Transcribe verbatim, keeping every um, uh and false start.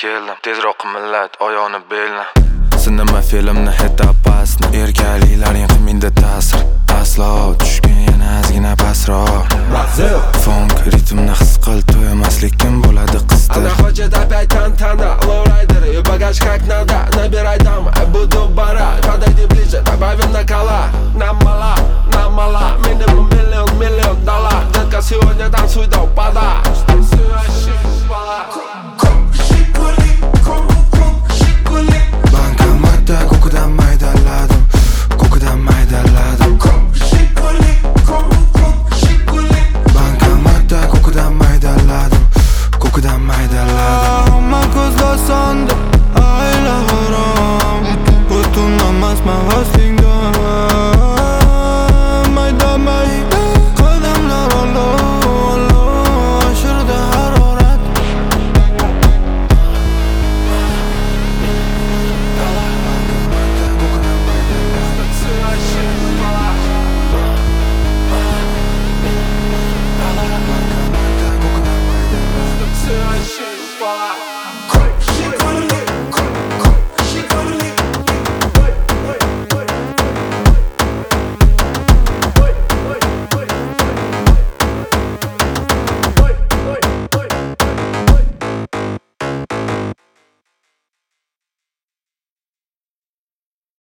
keldim. Tezroq millat oyog'ini belni. Sinema filmni etapasini erkakliklaring qimingda ta'sir. Aslo tushgan yana ozgina pasroq. Funk ritmni his qil, to'yamaslikkim bo'ladi qistir. Она хочет опять тантана, лоурайдер и багаж как надо. Набирай там, буду барать. Подойди ближе, добавим накала.